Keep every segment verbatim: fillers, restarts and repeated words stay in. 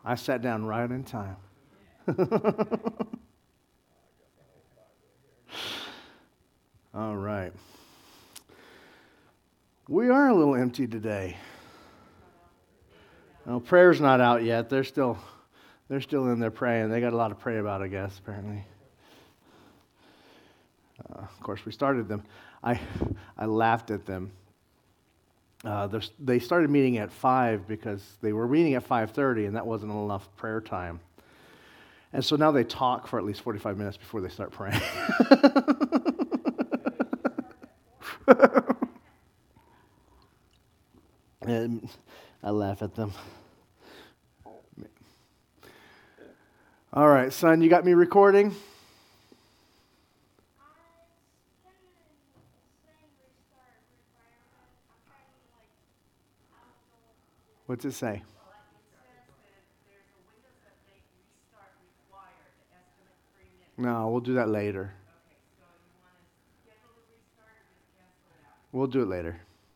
I sat down right in time. All right. We are a little empty today. Well, prayer's not out yet. They're still they're still in there praying. They got a lot to pray about, I guess, apparently. Uh, of course, we started them. I I laughed at them. Uh, they started meeting at five because they were meeting at five thirty, and that wasn't enough prayer time. And so now they talk for at least forty-five minutes before they start praying. And I laugh at them. All right, son, you got me recording? What's it say? No, we'll do that later. We'll do it later.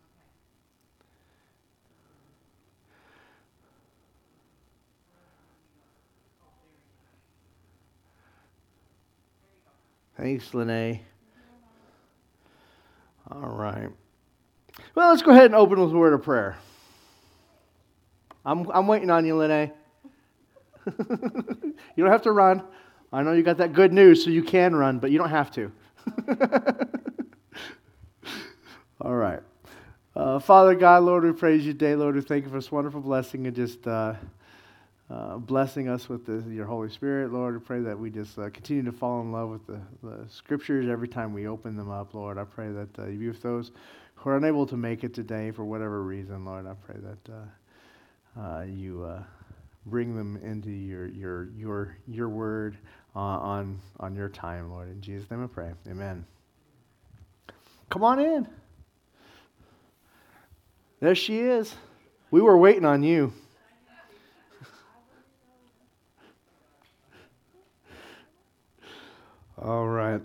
Thanks, Lene. All right. Well, let's go ahead and open with a word of prayer. I'm I'm waiting on you, Lene. You don't have to run. I know you got that good news, so you can run, but you don't have to. All right. Uh, Father God, Lord, we praise you today. Lord, we thank you for this wonderful blessing and just uh, uh, blessing us with the, your Holy Spirit. Lord, we pray that we just uh, continue to fall in love with the, the Scriptures every time we open them up, Lord. I pray that uh, you be with those who are unable to make it today for whatever reason, Lord. I pray that uh, uh, you uh, bring them into your your your your word uh, on on your time, Lord. In Jesus' name I pray. Amen. Come on in. There she is. We were waiting on you. All right.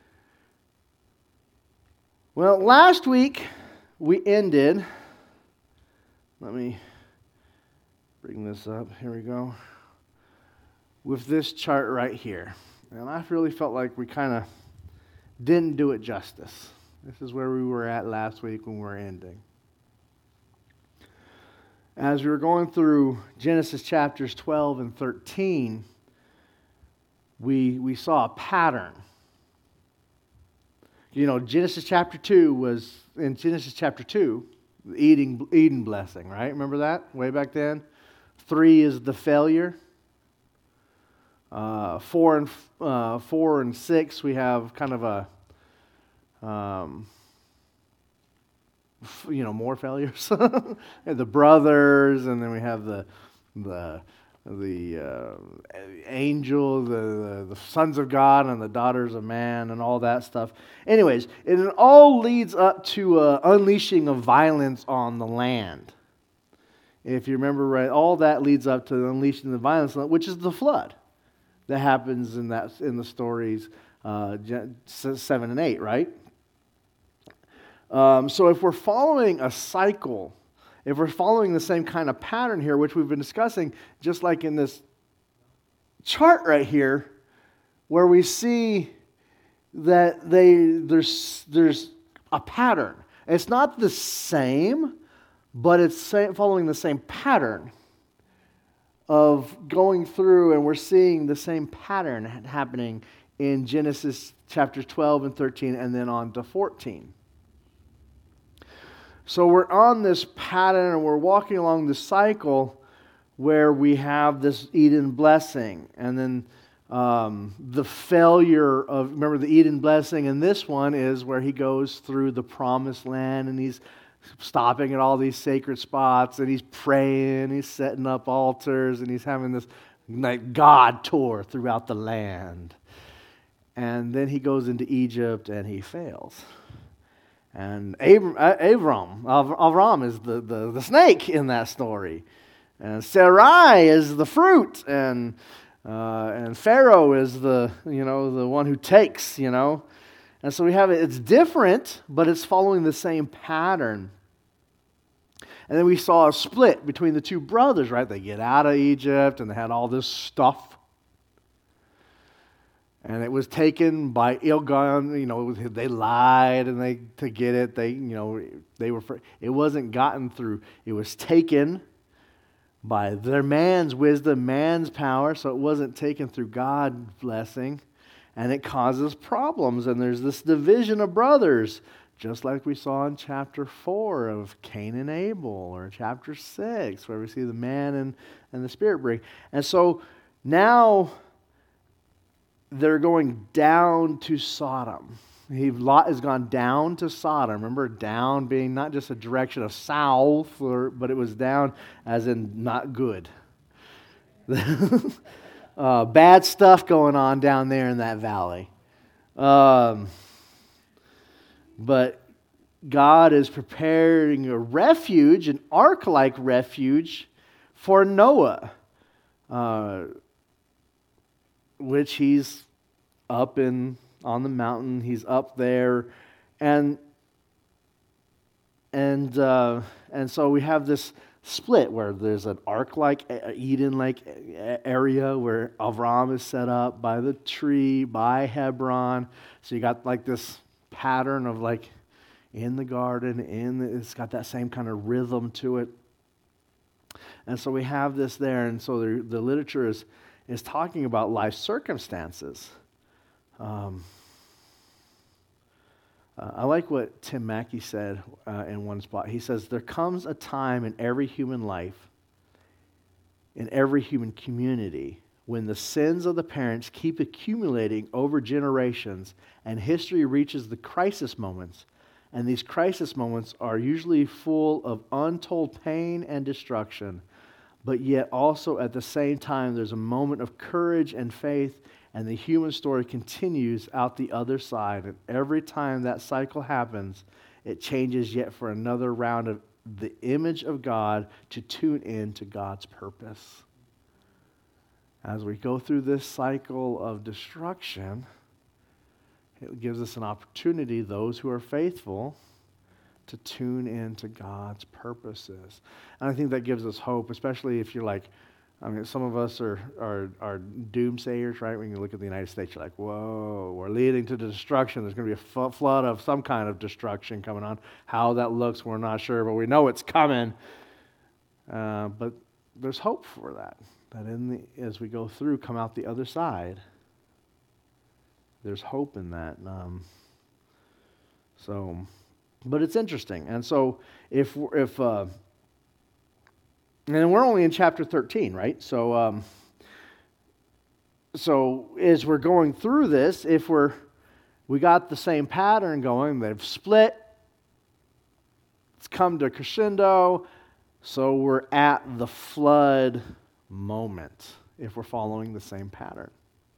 Well, last week we ended. Let me bring this up. Here we go. With this chart right here. And I really felt like we kind of didn't do it justice. This is where we were at last week when we were ending. As we were going through Genesis chapters twelve and thirteen, we we saw a pattern. You know, Genesis chapter two was, in Genesis chapter two, the Eden, Eden blessing, right? Remember that way back then? Three is the failure. Uh, four and uh, four and six, we have kind of a, um, f- you know, more failures. The brothers, and then we have the the the uh, angel, the, the the sons of God, and the daughters of man, and all that stuff. Anyways, it all leads up to uh, unleashing of violence on the land. If you remember right, all that leads up to unleashing the violence, which is the flood that happens in that in the stories uh, seven and eight, right? Um, so if we're following a cycle, if we're following the same kind of pattern here, which we've been discussing, just like in this chart right here, where we see that they there's there's a pattern. It's not the same, but it's following the same pattern of going through, and we're seeing the same pattern happening in Genesis chapters twelve and thirteen, and then on to fourteen. So we're on this pattern, and we're walking along the cycle where we have this Eden blessing, and then um, the failure of, remember the Eden blessing, and this one is where he goes through the promised land, and he's stopping at all these sacred spots, and he's praying, he's setting up altars, and he's having this like God tour throughout the land. And then he goes into Egypt, and he fails. And Abram, Avram, Avram is the, the, the snake in that story. And Sarai is the fruit, and uh, and Pharaoh is the, you know, the one who takes, you know. And so we have it, it's different, but it's following the same pattern. And then we saw a split between the two brothers, right? They get out of Egypt and they had all this stuff. And it was taken by Ilgon, you know, they lied and they to get it. They, you know, they were, it wasn't gotten through. It was taken by their man's wisdom, man's power, so it wasn't taken through God's blessing. And it causes problems. And there's this division of brothers, just like we saw in chapter four of Cain and Abel, or chapter six, where we see the man and, and the spirit bring. And so now they're going down to Sodom. He, Lot has gone down to Sodom. Remember, down being not just a direction of south, or, but it was down as in not good. uh, bad stuff going on down there in that valley. Um, but God is preparing a refuge, an ark-like refuge for Noah, uh, which he's up in on the mountain. He's up there, and and uh, and so we have this split where there's an ark-like, Eden-like area where Avram is set up by the tree, by Hebron. So you got like this pattern of like in the garden, in the, it's got that same kind of rhythm to it. And so we have this there, and so the, the literature is is talking about life circumstances. Um, uh, I like what Tim Mackey said uh, in one spot. He says, there comes a time in every human life, in every human community, when the sins of the parents keep accumulating over generations and history reaches the crisis moments. And these crisis moments are usually full of untold pain and destruction. But yet also at the same time, there's a moment of courage and faith, and the human story continues out the other side. And every time that cycle happens, it changes yet for another round of the image of God to tune in to God's purpose. As we go through this cycle of destruction, it gives us an opportunity, those who are faithful, to tune into God's purposes. And I think that gives us hope, especially if you're like, I mean, some of us are, are, are doomsayers, right? When you look at the United States, you're like, whoa, we're leading to destruction. There's going to be a f- flood of some kind of destruction coming on. How that looks, we're not sure, but we know it's coming. Uh, but there's hope for that, that in the, as we go through, come out the other side, there's hope in that. Um, so... But it's interesting. And so if, if uh, and we're only in chapter thirteen, right? So, um, so as we're going through this, if we're, we got the same pattern going, they've split, it's come to crescendo, so we're at the flood moment, if we're following the same pattern.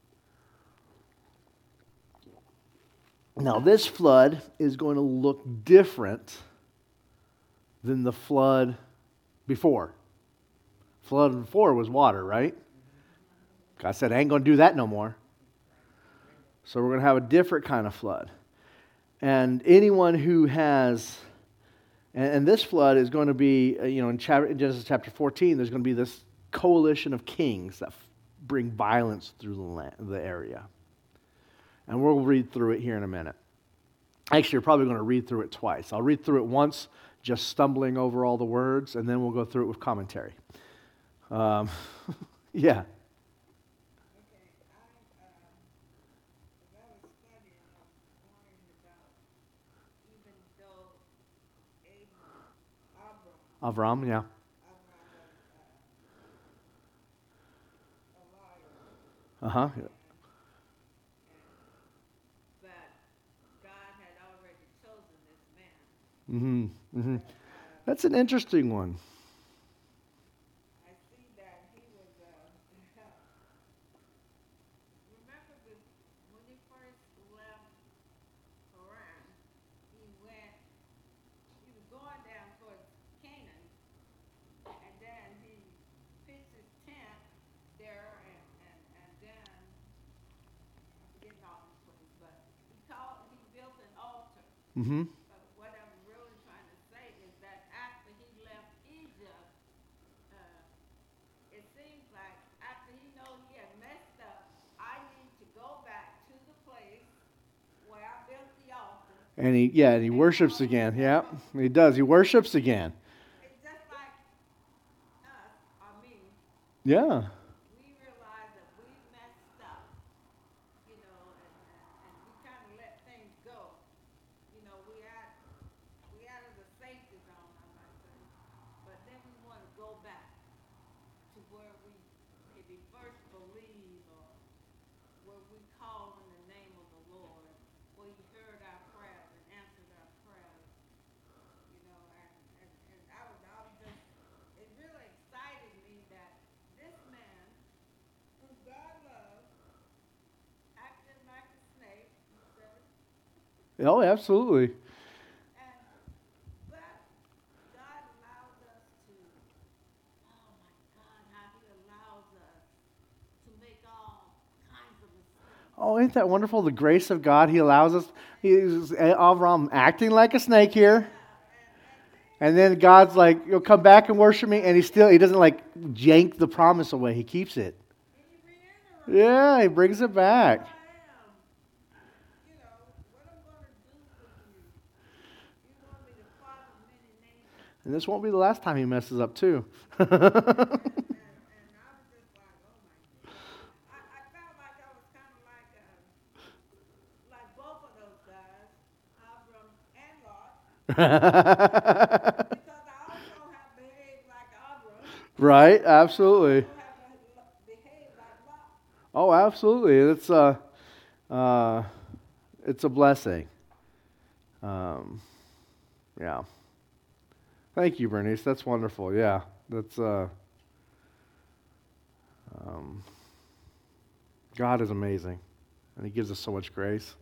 Now, this flood is going to look different than the flood before. Flood before was water, right? God said, I ain't going to do that no more. So we're going to have a different kind of flood. And anyone who has, and, and this flood is going to be, uh, you know, in, chapter, in Genesis chapter fourteen, there's going to be this coalition of kings that f- bring violence through the, land, the area. And we'll read through it here in a minute. Actually, you're probably going to read through it twice. I'll read through it once, just stumbling over all the words, and then we'll go through it with commentary. Um, yeah. Avram, yeah. Uh-huh. Yeah. Mm-hmm. Mm-hmm. That's an interesting one. I see that he was, uh, remember the, when he first left Haran, he went, he was going down towards Canaan, and then he pitched his tent there, and, and, and then, I'm forgetting all this place, but he called, he built an altar. Mm-hmm. But what I'm really trying to say is that after he left it seems like after he knows he had messed up, I need to go back to the place where I built the altar. And he, yeah, and he worships again. Yeah, he does. He worships again. It's just like us, or me. Yeah. We realize that we messed up, you know, and, and, and we kind of let things go. You know, we had we out of the safety zone, I might say. But then we want to go back to where we maybe first believed, or where we called in the name of the Lord, where He heard our prayers and answered our prayers. You know, and, and, and I was, I was just, it really excited me that this man, who God loved, acted like a snake instead of, Oh, absolutely. and, but God allows us to, oh my God, how He allows us to make all kinds of mistakes. Oh, isn't that wonderful? The grace of God. He allows us. He's Avram acting like a snake here. And then God's like, you'll come back and worship me. And he still, he doesn't like yank the promise away. He keeps it. And He reiterates Yeah, he brings it who back. I am. You know, what I'm going to do for you. You want me to father many nations. And this won't be the last time he messes up, too. And, and I was just like, oh my God. I, I felt like I was kind of like, uh, like both of those guys, Abram and Lot, because I also have behaved like Abram. Right, absolutely. I also have behaved like Lot. Oh, absolutely. It's a, uh, it's a blessing. Um, yeah. Thank you, Bernice. That's wonderful. Yeah, that's. Uh, um, God is amazing, and He gives us so much grace.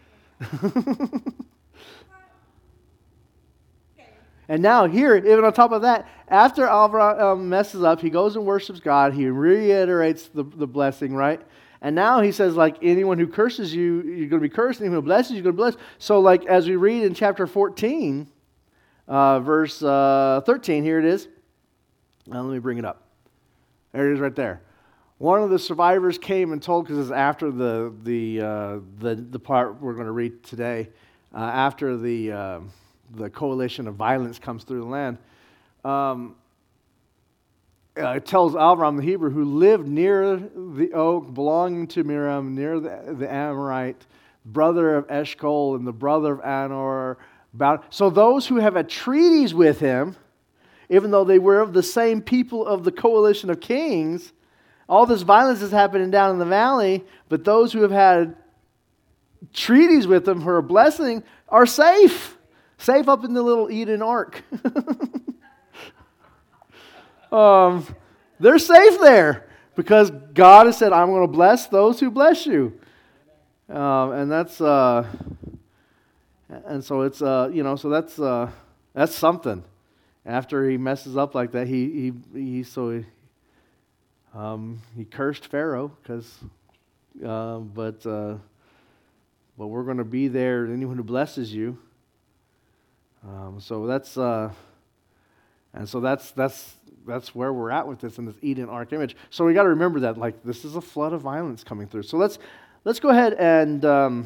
Okay. And now here, even on top of that, after Avram um, messes up, he goes and worships God. He reiterates the, the blessing, right? And now he says, like, anyone who curses you, you're going to be cursed. Anyone who blesses you, you're going to be blessed. So, like, as we read in chapter fourteen, uh, verse uh, thirteen, here it is. Now, let me bring it up. There it is right there. One of the survivors came and told, because it's after the, the, uh, the, the part we're going to read today, uh, after the... Uh, the coalition of violence comes through the land, um, uh, it tells Avram the Hebrew, who lived near the oak belonging to Miriam, near the, the Amorite, brother of Eshcol and the brother of Anor. About, so those who have had treaties with him, even though they were of the same people of the coalition of kings, all this violence is happening down in the valley, but those who have had treaties with him for a blessing are safe. Safe up in the little Eden ark. um, they're safe there because God has said, I'm going to bless those who bless you. Um, and that's, uh, and so it's, uh, you know, so that's, uh, that's something. After he messes up like that, he, he, he so he, um, he cursed Pharaoh because, uh, but, uh, but we're going to be there. Anyone who blesses you. Um, so that's uh, and so that's that's that's where we're at with this in this Eden ark image. So we got to remember that, like, this is a flood of violence coming through. So let's let's go ahead and um,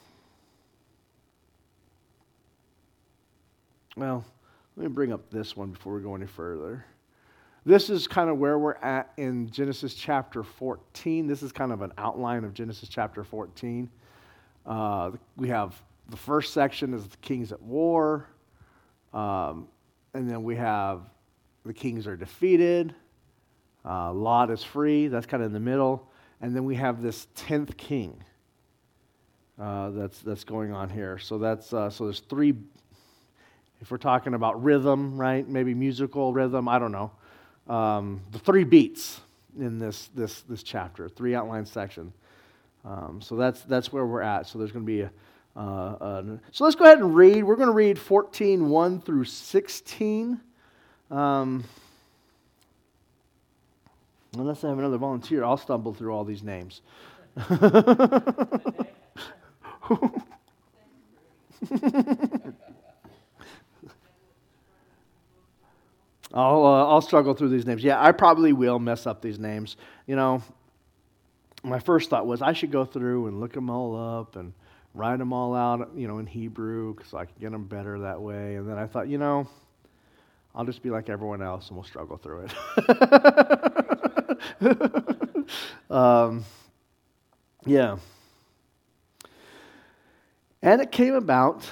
well, let me bring up this one before we go any further. This is kind of where we're at in Genesis chapter fourteen. This is kind of an outline of Genesis chapter fourteen. Uh, we have the first section is the kings at war. Um, and then we have the kings are defeated. Uh, Lot is free. That's kind of in the middle. And then we have this tenth king uh, that's that's going on here. So that's uh, so there's three. If we're talking about rhythm, right? Maybe musical rhythm. I don't know. Um, the three beats in this this this chapter, three outline section. Um, so that's that's where we're at. So there's going to be a. Uh, uh, so let's go ahead and read. We're going to read fourteen, one through sixteen. Um, unless I have another volunteer, I'll stumble through all these names. I'll uh, I'll struggle through these names. Yeah, I probably will mess up these names. You know, my first thought was I should go through and look them all up and write them all out, you know, in Hebrew because I can get them better that way. And then I thought, you know, I'll just be like everyone else and we'll struggle through it. um, yeah. And it came about,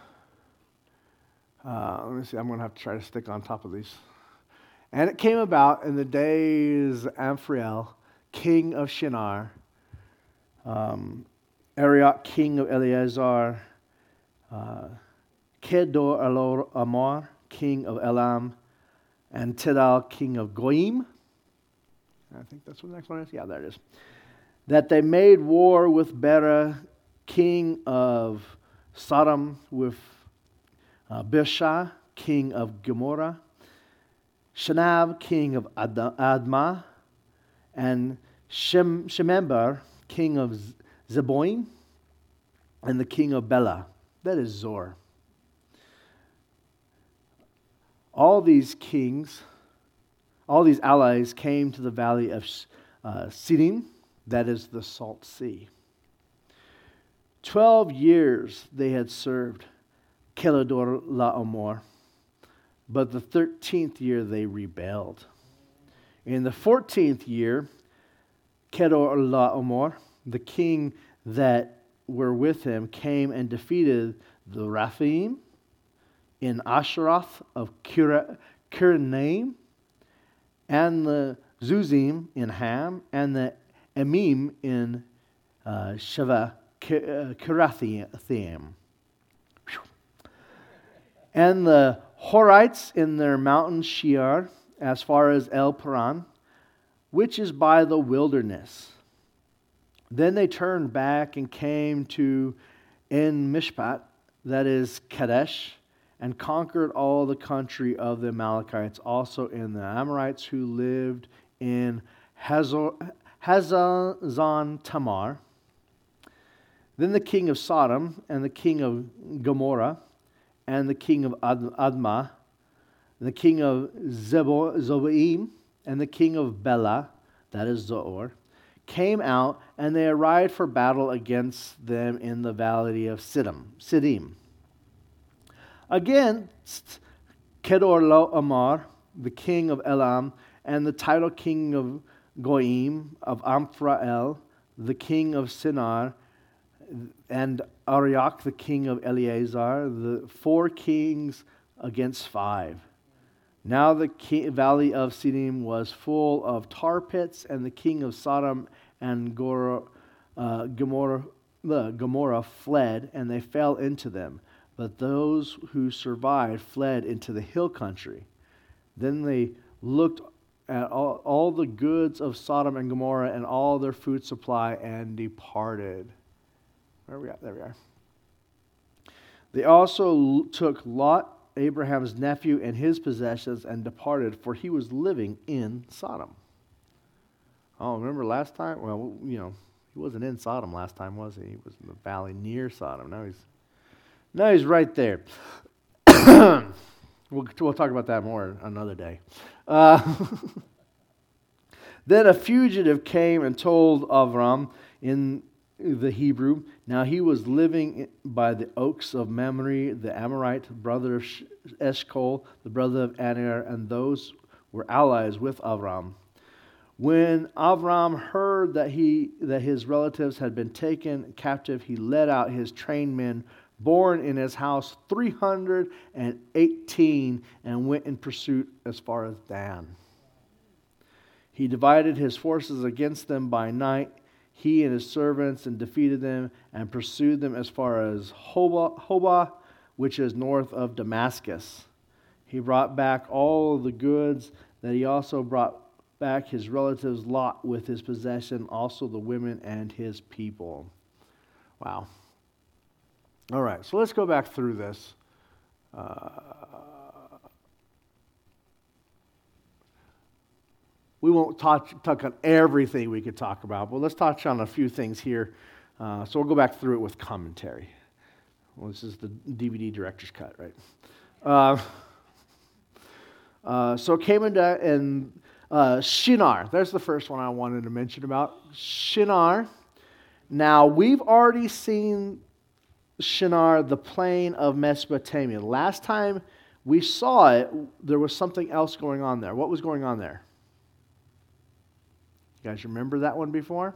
uh, let me see, I'm going to have to try to stick on top of these. And it came about in the days of Amphrael, king of Shinar, um, Arioch, king of Eleazar, uh, Kedor Amor, king of Elam, and Tidal, king of Goyim. I think that's what the next one is. Yeah, there it is. That they made war with Bera, king of Sodom, with uh, Birsha, king of Gomorrah, Shinab, king of Ad- Admah, and Shem- Shemember, king of Z- Zeboim, and the king of Bela. That is Zor. All these kings, all these allies came to the valley of uh, Siddim, that is the Salt Sea. Twelve years they had served Kedor Laomer, but the thirteenth year they rebelled. In the fourteenth year, Kedor Laomer, the king that were with him, came and defeated the Raphaim in Asheroth of Kirnaim, and the Zuzim in Ham, and the Emim in uh, Sheva Kirathaim, and the Horites in their mountain Shiar, as far as El Paran, which is by the wilderness. Then they turned back and came to En Mishpat, that is Kadesh, and conquered all the country of the Amalekites, also in the Amorites who lived in Hazor, Hazazon Tamar. Then the king of Sodom, and the king of Gomorrah, and the king of Ad- Admah, and the king of Zebo- Zobaim, and the king of Bela, that is Zoar, came out, and they arrived for battle against them in the valley of Siddim. Siddim. Against Kedor Laomer, the king of Elam, and the title king of Goyim, of Amphrael, the king of Sinar, and Arioch, the king of Eleazar, the four kings against five. Now the king, valley of Siddim was full of tar pits, and the king of Sodom and Gor, uh, Gomorrah, uh, Gomorrah fled, and they fell into them. But those who survived fled into the hill country. Then they looked at all, all the goods of Sodom and Gomorrah and all their food supply and departed. Where are we at? There we are. They also took Lot, Abraham's nephew, and his possessions and departed, for he was living in Sodom. Oh, remember last time? Well, you know, he wasn't in Sodom last time, was he? He was in the valley near Sodom. Now he's now he's right there. we'll, we'll talk about that more another day. Uh, then a fugitive came and told Avram in the Hebrew. Now he was living by the oaks of Mamre, the Amorite, brother of Eshcol, the brother of Aner, and those were allies with Avram. When Avram heard that he that his relatives had been taken captive, he led out his trained men, born in his house, three hundred eighteen, and went in pursuit as far as Dan. He divided his forces against them by night, he and his servants, and defeated them and pursued them as far as Hobah, Hobah, which is north of Damascus. He brought back all the goods that he also brought back his relatives Lot with his possession, also the women and his people. Wow. All right, so let's go back through this. Uh, we won't touch, touch on everything we could talk about, but let's touch on a few things here. Uh, so we'll go back through it with commentary. Well, this is the D V D director's cut, right? Uh, Uh, so it came into, and uh, Shinar, there's the first one I wanted to mention about. Shinar. Now, we've already seen Shinar, the plain of Mesopotamia. Last time we saw it, there was something else going on there. What was going on there? You guys remember that one before?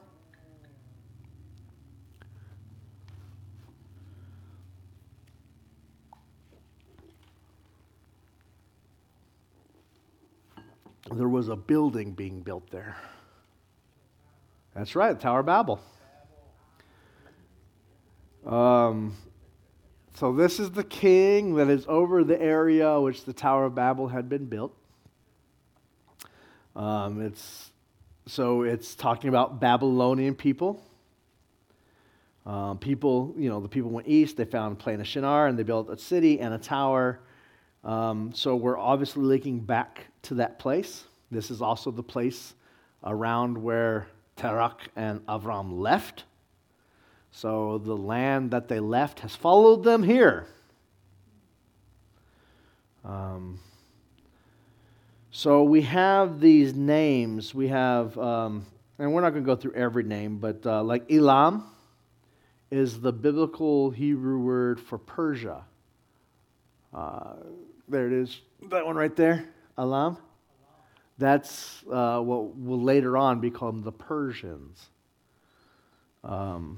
There was a building being built there. That's right, Tower of Babel. Um, so this is the king that is over the area which the Tower of Babel had been built. Um, it's so it's talking about Babylonian people. Um, people, you know, the people went east. They found the plain of Shinar, and they built a city and a tower. Um, so we're obviously linking back to that place. This is also the place around where Terach and Avram left. So the land that they left has followed them here. Um, so we have these names. We have, um, and we're not going to go through every name, but uh, like Elam is the biblical Hebrew word for Persia. Uh, there it is, that one right there, Elam. That's uh, what will later on become the Persians. Um,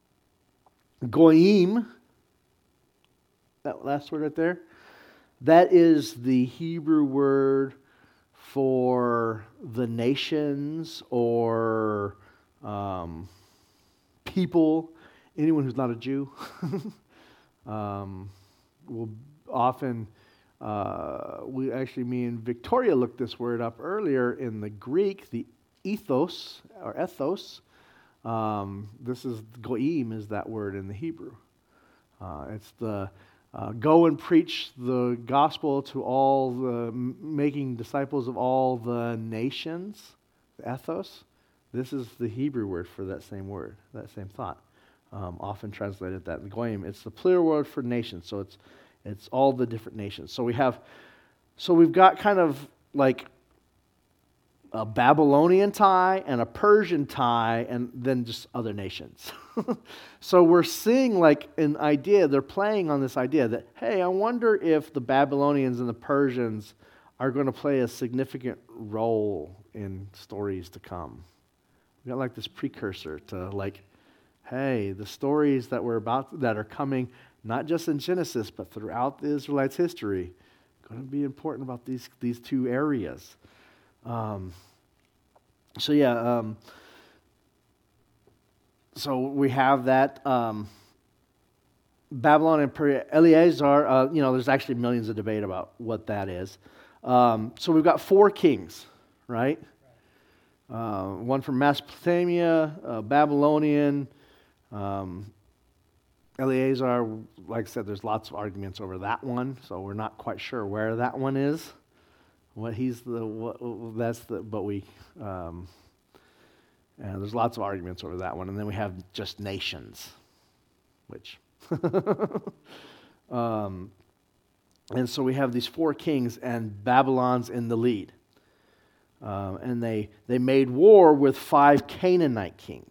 Goyim, that last word right there, that is the Hebrew word for the nations or um, people, anyone who's not a Jew. um, will often, uh, we actually, me and Victoria looked this word up earlier in the Greek, the ethos or ethos. Um, this is, goyim is that word in the Hebrew. Uh, it's the uh, go and preach the gospel to all the, m- making disciples of all the nations, the ethos. This is the Hebrew word for that same word, that same thought. Um, often translated that, the goyim. It's the plural word for nations, so it's it's all the different nations. So we have, so we've got kind of like a Babylonian tie and a Persian tie, and then just other nations. So we're seeing like an idea, they're playing on this idea that, hey, I wonder if the Babylonians and the Persians are going to play a significant role in stories to come. We got like this precursor to like, hey, the stories that we're about, that are coming, not just in Genesis, but throughout the Israelites' history, going to be important about these, these two areas. Um, so yeah, um, so we have that um, Babylon and Persia. Eleazar, uh, you know, there's actually millions of debate about what that is. Um, so we've got four kings, right? Uh, one from Mesopotamia, uh, Babylonian, um, Eleazar. Like I said, there's lots of arguments over that one, so we're not quite sure where that one is. What he's the what, that's the but we um, and there's lots of arguments over that one, and then we have just nations, which um, and so we have these four kings, and Babylon's in the lead, um, and they they made war with five Canaanite kings,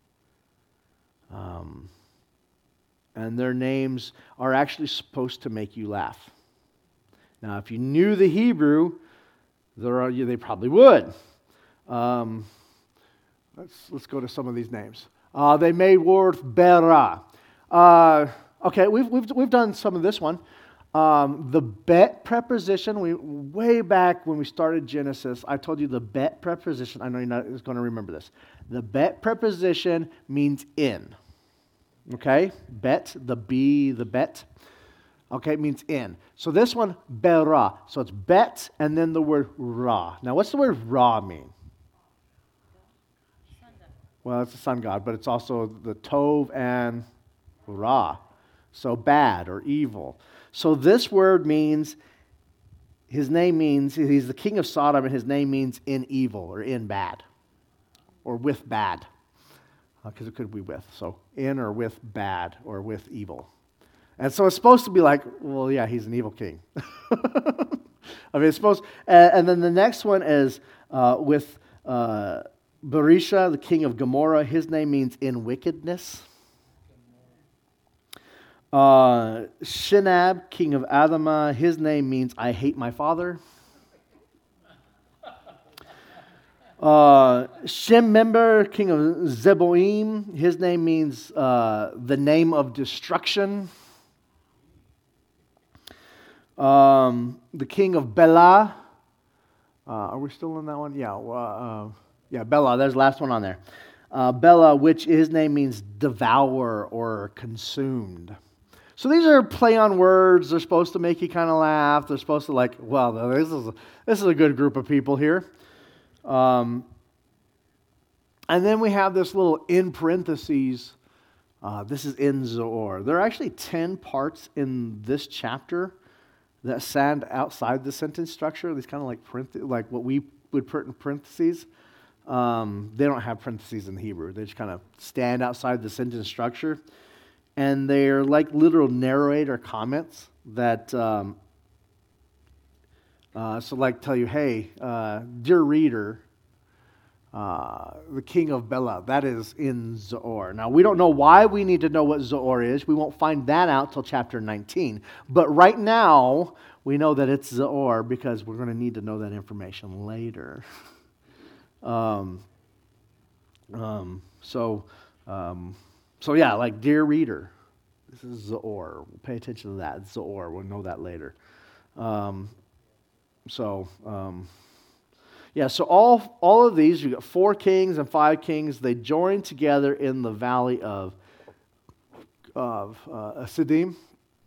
um, and their names are actually supposed to make you laugh. Now, if you knew the Hebrew, there are, they probably would. Um, let's let's go to some of these names. Uh, they made war with Bera. Uh, okay, we've we've we've done some of this one. Um, the bet preposition. We way back when we started Genesis, I told you the bet preposition. I know you're not going to remember this. The bet preposition means in. Okay, bet, the be, the bet. Okay, it means in. So this one, bera. So it's bet and then the word ra. Now, what's the word ra mean? Well, it's the sun god, but it's also the tov and ra. So bad or evil. So this word means, his name means, he's the king of Sodom, and his name means in evil or in bad or with bad. Because uh, it could be with. So in or with bad or with evil. And so it's supposed to be like, well, yeah, he's an evil king. I mean, it's supposed, and, and then the next one is uh, with uh, Barisha, the king of Gomorrah. His name means in wickedness. Uh, Shinab, king of Adamah. His name means I hate my father. Uh, Shemember, king of Zeboim. His name means uh, the name of destruction. Um, the king of Bela. Uh, are we still in that one? Yeah. Uh, yeah, Bela. There's the last one on there. Uh, Bela, which his name means devour or consumed. So these are play on words. They're supposed to make you kind of laugh. They're supposed to like, well, this is a, this is a good group of people here. Um, and then we have this little in parentheses. Uh, this is in Zoar. There are actually ten parts in this chapter that stand outside the sentence structure. These kind of like parenth- like what we would put in parentheses. Um, they don't have parentheses in Hebrew. They just kind of stand outside the sentence structure. And they're like literal narrator comments that, um, uh, so like tell you, hey, uh, dear reader, uh, the king of Bela, that is in Zoar. Now, we don't know why we need to know what Zoar is. We won't find that out till chapter nineteen. But right now, we know that it's Zoar because we're going to need to know that information later. um, um, so, um, so yeah, like dear reader, this is Zoar. Pay attention to that. It's Zoar. We'll know that later. Um, so, um, yeah, so all, all of these, you got four kings and five kings. They join together in the valley of, of uh, Siddim.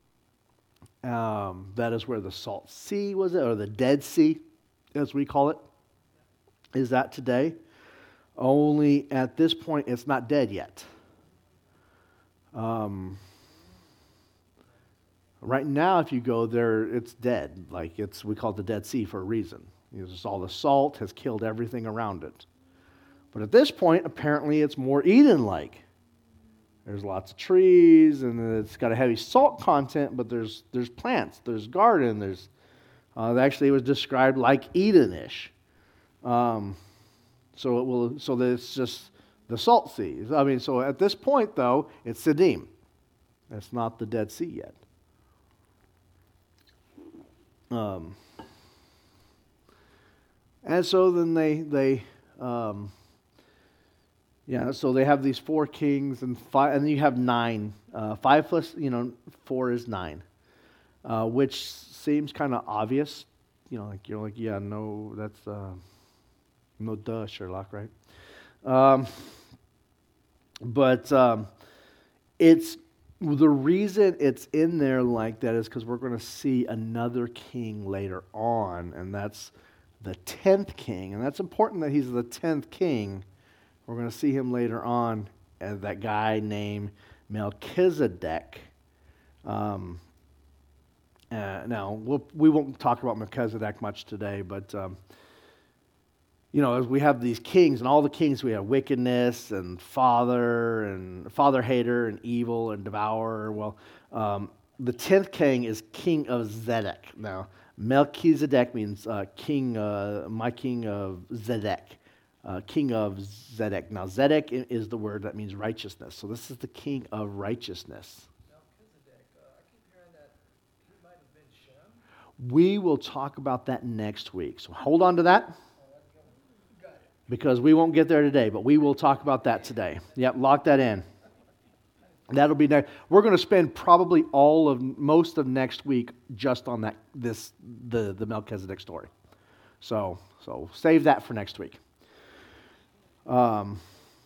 Um, that is where the Salt Sea was, or the Dead Sea, as we call it, is that today. Only at this point, it's not dead yet. Um, right now, if you go there, it's dead. Like it's, we call it the Dead Sea for a reason. It's all the salt has killed everything around it. But at this point, apparently, it's more Eden-like. There's lots of trees, and it's got a heavy salt content, but there's there's plants, there's garden, there's uh, actually it was described like Eden-ish. Um, so it will, so that it's just the Salt Sea. I mean, so at this point, though, it's Siddim. It's not the Dead Sea yet. Um, and so then they they. Um, Yeah, so they have these four kings and five, and then you have nine. Uh, five plus, you know, four is nine, uh, which seems kind of obvious. You know, like you're like, yeah, no, that's uh, no duh, Sherlock, right? Um, but um, it's the reason it's in there like that is because we're going to see another king later on, and that's the tenth king, and that's important that he's the tenth king. We're going to see him later on as that guy named Melchizedek. Um, uh, now, we'll, we won't talk about Melchizedek much today, but, um, you know, as we have these kings, and all the kings, we have wickedness and father and father-hater and evil and devourer. Well, um, the tenth king is king of Zedek. Now, Melchizedek means uh, king, uh, my king of Zedek. Uh, king of Zedek. Now, Zedek is the word that means righteousness. So this is the king of righteousness. Melchizedek, uh, I keep hearing that he might have been Shem. We will talk about that next week. So hold on to that, Got it. because we won't get there today, but we will talk about that today. Yep, lock that in. That'll be next. We're going to spend probably all of most of next week just on that this the the Melchizedek story. So so save that for next week. Um,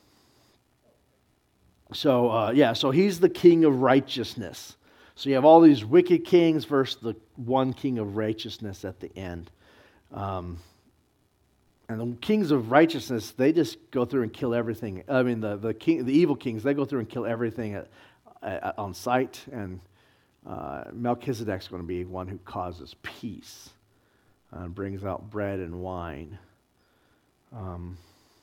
so, uh, yeah, so he's the king of righteousness. So you have all these wicked kings versus the one king of righteousness at the end. Um, and the kings of righteousness, they just go through and kill everything. I mean, the the, king, the evil kings, they go through and kill everything at, at, on sight. And uh, Melchizedek's going to be one who causes peace and uh, brings out bread and wine. Um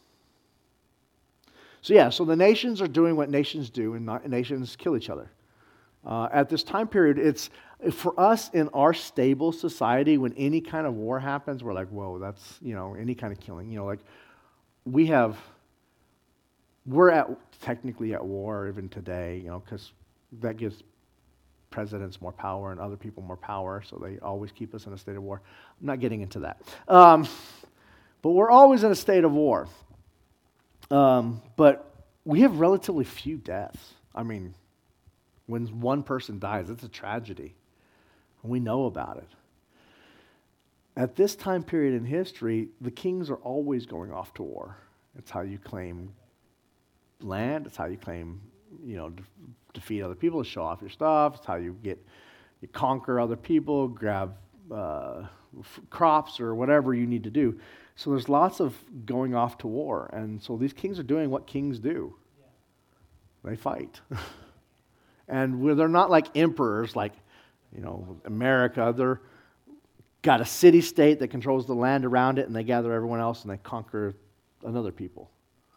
So yeah, so the nations are doing what nations do, and not, nations kill each other. Uh, at this time period, it's For us in our stable society, when any kind of war happens, we're like, whoa, that's, you know, any kind of killing. You know, like we have, we're at technically at war even today, you know, because that gives presidents more power and other people more power, so they always keep us in a state of war. I'm not getting into that. Um, but we're always in a state of war. Um, but we have relatively few deaths. I mean, when one person dies, it's a tragedy. And we know about it. At this time period in history, the kings are always going off to war. It's how you claim land. It's how you claim, you know, de- defeat other people, show off your stuff. It's how you get, you conquer other people, grab uh, f- crops or whatever you need to do. So there's lots of going off to war. And so these kings are doing what kings do. Yeah. They fight. And where they're not like emperors, like, you know, America. They're got a city-state that controls the land around it, and they gather everyone else and they conquer another people.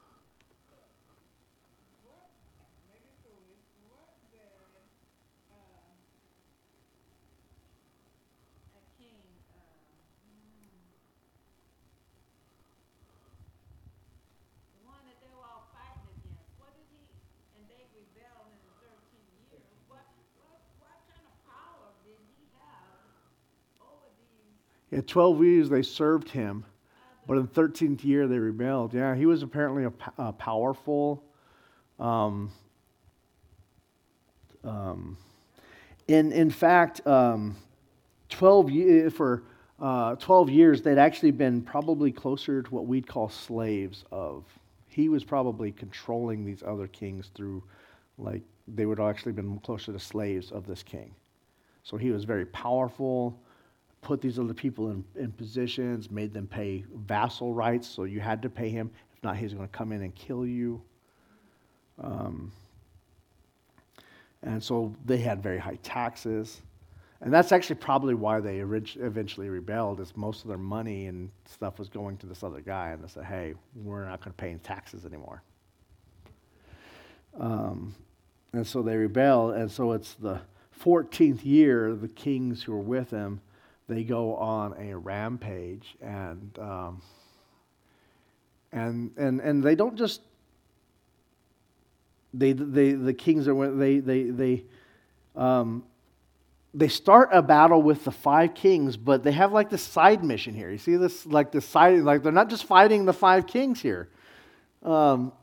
In twelve years they served him, but in the thirteenth year they rebelled. Yeah, he was apparently a, a powerful. Um, um, in in fact, um, twelve years for uh, twelve years they'd actually been probably closer to what we'd call slaves of. He was probably controlling these other kings through, like they would have actually been closer to slaves of this king. So he was very powerful. Put these other people in, in positions, made them pay vassal rights, so you had to pay him. If not, he's going to come in and kill you. Um, and so they had very high taxes. And that's actually probably why they orig- eventually rebelled, is most of their money and stuff was going to this other guy. And they said, hey, we're not going to pay any taxes anymore. Um, and so they rebel. And so it's the fourteenth year, the kings who are with him, they go on a rampage, and um, and and and they don't just they they the kings are they they they um, they start a battle with the five kings, but they have like this side mission here. You see this, like this side, like they're not just fighting the five kings here. Um,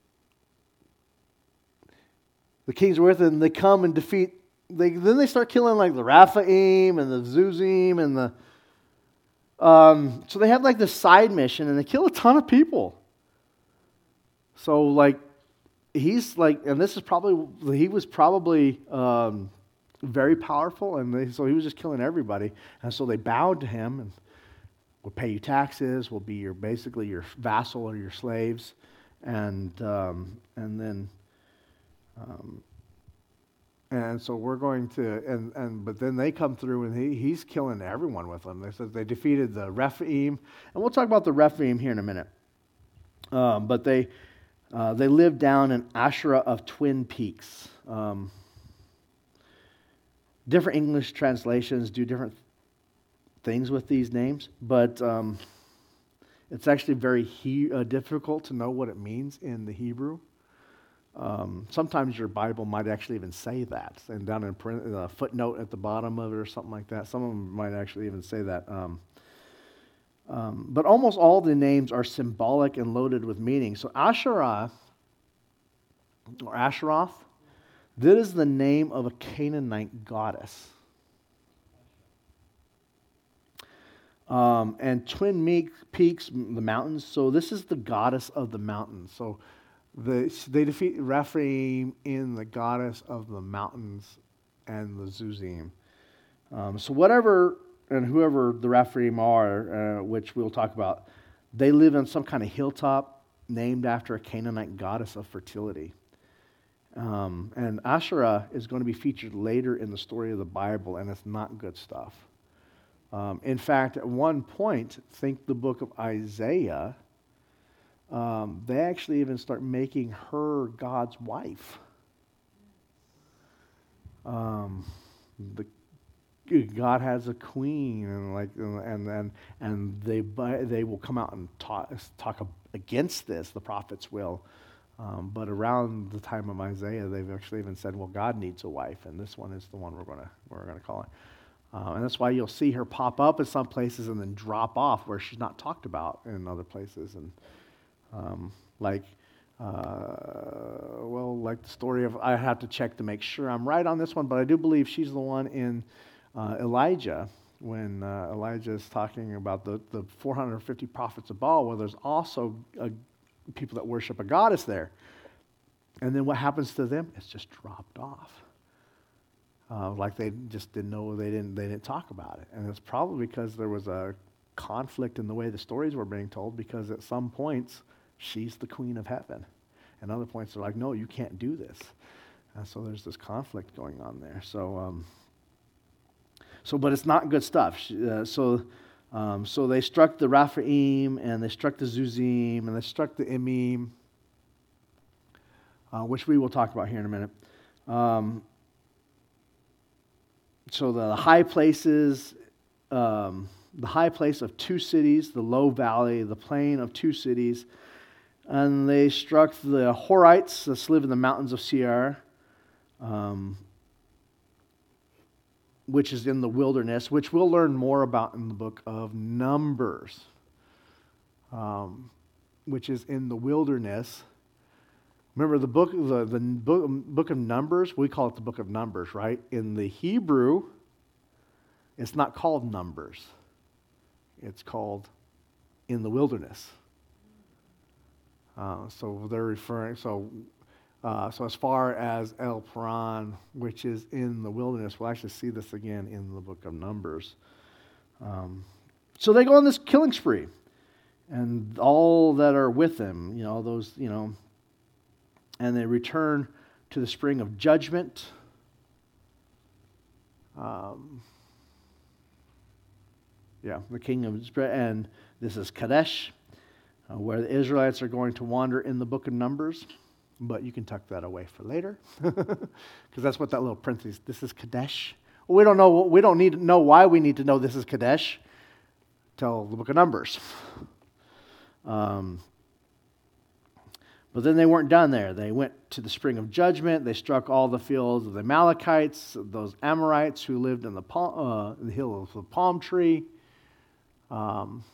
the kings are with them, and they come and defeat. They, then they start killing like the Raphaim and the Zuzim and the. Um, so they have like this side mission, and they kill a ton of people. So like, he's like, and this is probably he was probably um, very powerful, and they, so he was just killing everybody. And so they bowed to him, and we'll pay you taxes. We'll be your basically your vassal or your slaves, and um, and then. Um, And so we're going to, and, and but then they come through and he, he's killing everyone with them. They said they defeated the Rephaim, and we'll talk about the Rephaim here in a minute. Um, but they uh, they lived down in Asherah of Twin Peaks. Um, different English translations do different things with these names, but um, it's actually very he, uh, difficult to know what it means in the Hebrew. Um, sometimes your Bible might actually even say that, and down in print, a footnote at the bottom of it or something like that. Some of them might actually even say that. Um, um, but almost all the names are symbolic and loaded with meaning. So Asherah, or Asheroth, this is the name of a Canaanite goddess. Um, and Twin Peaks, the mountains, so this is the goddess of the mountains. So The, they defeat Rephaim in the goddess of the mountains and the Zuzim. Um, so whatever and whoever the Rephaim are, uh, which we'll talk about, they live on some kind of hilltop named after a Canaanite goddess of fertility. Um, and Asherah is going to be featured later in the story of the Bible, and it's not good stuff. Um, in fact, at one point, think the book of Isaiah, Um, they actually even start making her God's wife. Um, the God has a queen, and like and and and they they will come out and talk talk against this. The prophets will, um, but around the time of Isaiah, they've actually even said, "Well, God needs a wife, and this one is the one we're gonna we're gonna call it." Uh, and that's why you'll see her pop up in some places and then drop off where she's not talked about in other places, and um, like. Uh, well, like the story of, I have to check to make sure I'm right on this one, but I do believe she's the one in uh, Elijah, when uh, Elijah is talking about the, the four hundred fifty prophets of Baal, where there's also a, people that worship a goddess there. And then what happens to them? It's just dropped off. Uh, like they just didn't know, they didn't, they didn't talk about it. And it's probably because there was a conflict in the way the stories were being told, because at some points, she's the queen of heaven. And other points they're like, no, you can't do this. And so there's this conflict going on there. So, um, so but it's not good stuff. Uh, so, um, so they struck the Raphaim, and they struck the Zuzim, and they struck the Emim, uh, which we will talk about here in a minute. Um, so the high places, um, the high place of two cities, the low valley, the plain of two cities. And they struck the Horites that live in the mountains of Seir, um, which is in the wilderness, which we'll learn more about in the book of Numbers, um, which is in the wilderness. Remember the book, the, the book, book of Numbers, we call it the book of Numbers, right? In the Hebrew, it's not called Numbers. It's called in the wilderness. Uh, so they're referring, so uh, so as far as El Paran, which is in the wilderness, we'll actually see this again in the book of Numbers. Um, so they go on this killing spree, and all that are with them, you know, those, you know, and they return to the spring of judgment. Um, yeah, the king of, and this is Kadesh. Uh, where the Israelites are going to wander in the book of Numbers, but you can tuck that away for later, because that's what that little parenthesis, this is Kadesh. Well, we don't know, we don't need to know why we need to know this is Kadesh till the book of Numbers. Um, but then they weren't done there. They went to the spring of judgment. They struck all the fields of the Amalekites, those Amorites who lived in the, palm, uh, in the hill of the palm tree. Um,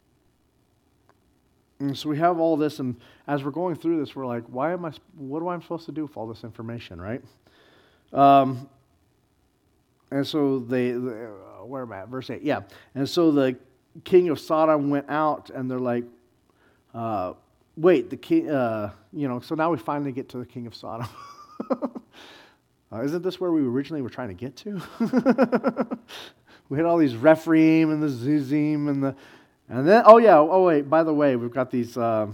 And so we have all this, and as we're going through this, we're like, why am I, what am I supposed to do with all this information, right? Um, and so they, they uh, where am I at? Verse eight, yeah. And so the king of Sodom went out, and they're like, uh, wait, the king, uh, you know, so now we finally get to the king of Sodom. uh, isn't this where we originally were trying to get to? We had all these Rephaim and the Zuzim and the, And then, oh yeah, oh wait, by the way, we've got these, uh,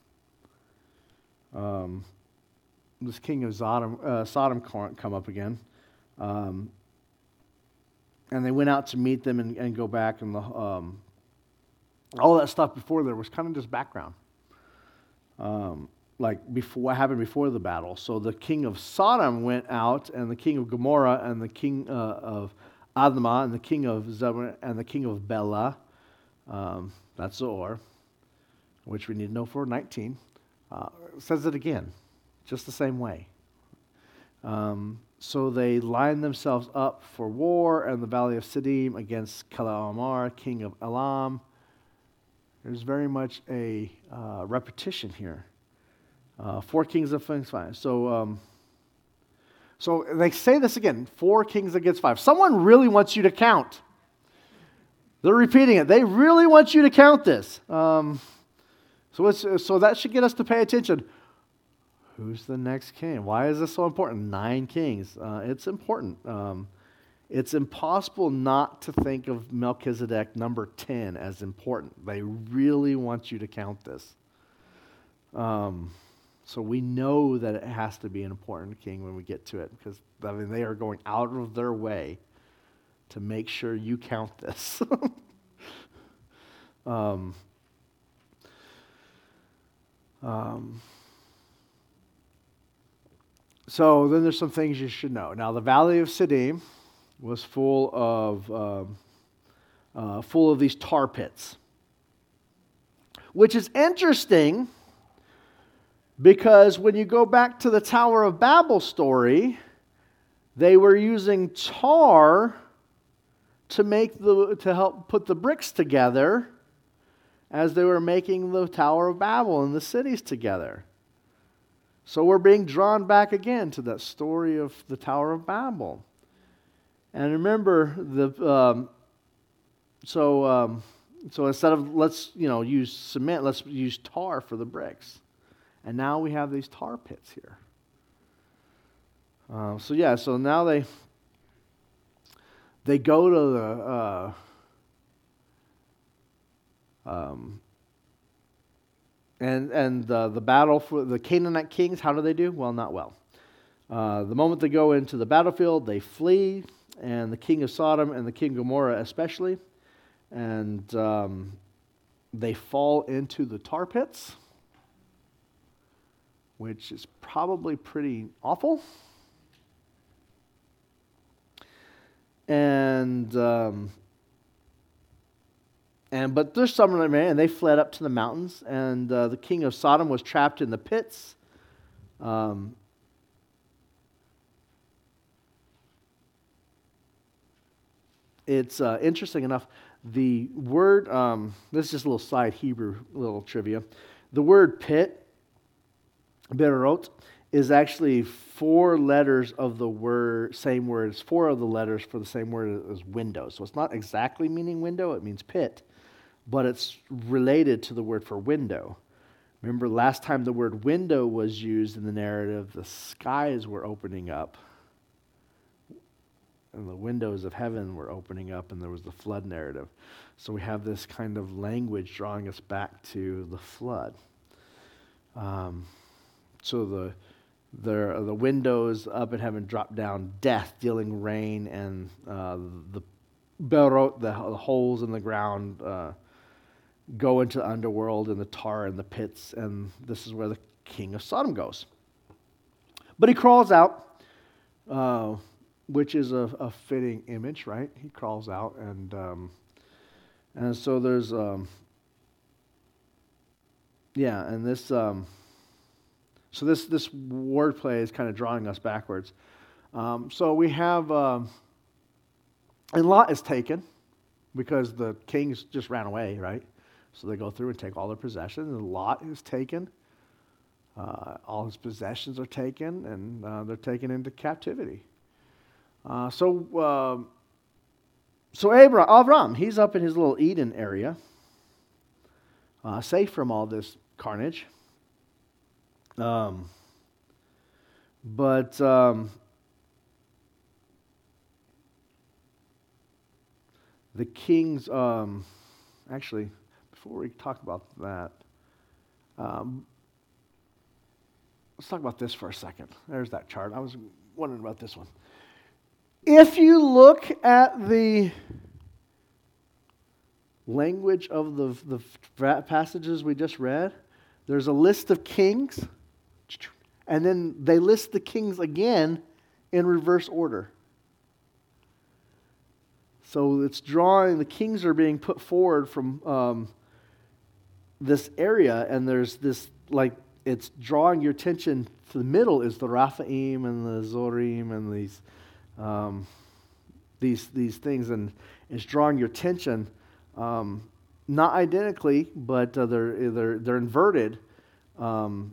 um, this king of Sodom, uh, Sodom come up again. Um, and they went out to meet them and, and go back, and the, um, all that stuff before there was kind of just background. Um, like before, what happened before the battle. So the king of Sodom went out, and the king of Gomorrah, and the king uh, of Admah, and the king of Zebulun, and the king of Bela. Um, that's Zoar, which we need to know for nineteen. Uh, says it again, just the same way. Um, so they lined themselves up for war in the valley of Siddim against Kalaamar, king of Elam. There's very much a uh, repetition here. Uh, four kings against five. So, um, so they say this again: four kings against five. Someone really wants you to count. They're repeating it. They really want you to count this. Um, so, it's, so that should get us to pay attention. Who's the next king? Why is this so important? Nine kings. Uh, it's important. Um, it's impossible not to think of Melchizedek number ten as important. They really want you to count this. Um, so we know that it has to be an important king when we get to it, because I mean, they are going out of their way to make sure you count this. um, um, so then there's some things you should know. Now, the Valley of Siddim was full of um, uh, full of these tar pits, which is interesting because when you go back to the Tower of Babel story, they were using tar to make the to help put the bricks together as they were making the Tower of Babel and the cities together. So we're being drawn back again to that story of the Tower of Babel. And remember, the um, so um, so instead of let's you know use cement, let's use tar for the bricks. And now we have these tar pits here. Uh, so yeah, so now they they go to the uh, um, and and uh, the battle for the Canaanite kings. How do they do? Well, not well. Uh, the moment they go into the battlefield, they flee, and the king of Sodom and the king of Gomorrah especially, and um, they fall into the tar pits, which is probably pretty awful. And um, and but there's some of them, and they fled up to the mountains. And uh, the king of Sodom was trapped in the pits. Um, it's uh, interesting enough. The word um, this is just a little side Hebrew little trivia. The word pit, berot, is actually four letters of the word, same word. It's four of the letters for the same word as window. So it's not exactly meaning window, it means pit, but it's related to the word for window. Remember last time the word window was used in the narrative, the skies were opening up, and the windows of heaven were opening up, and there was the flood narrative. So we have this kind of language drawing us back to the flood. Um, so the The, the windows up in heaven drop down death, dealing rain, and uh, the berot, the, the holes in the ground, uh, go into the underworld and the tar and the pits, and this is where the king of Sodom goes. But he crawls out, uh, which is a, a fitting image, right? He crawls out, and um, and so there's, um, yeah, and this... Um, So this this wordplay is kind of drawing us backwards. Um, so we have, um, and Lot is taken because the kings just ran away, right? So they go through and take all their possessions, and Lot is taken. Uh, all his possessions are taken, and uh, they're taken into captivity. Uh, so uh, so Abraham, Avram, he's up in his little Eden area, uh, safe from all this carnage. Um, but um, the kings, um, actually, before we talk about that, um, let's talk about this for a second. There's that chart. I was wondering about this one. If you look at the language of the, the passages we just read, there's a list of kings. And then they list the kings again in reverse order. So it's drawing, the kings are being put forward from um, this area, and there's this, like, it's drawing your attention to the middle is the Raphaim and the Zorim and these um, these these things, and it's drawing your attention, um, not identically, but uh, they're, they're, they're inverted. Um,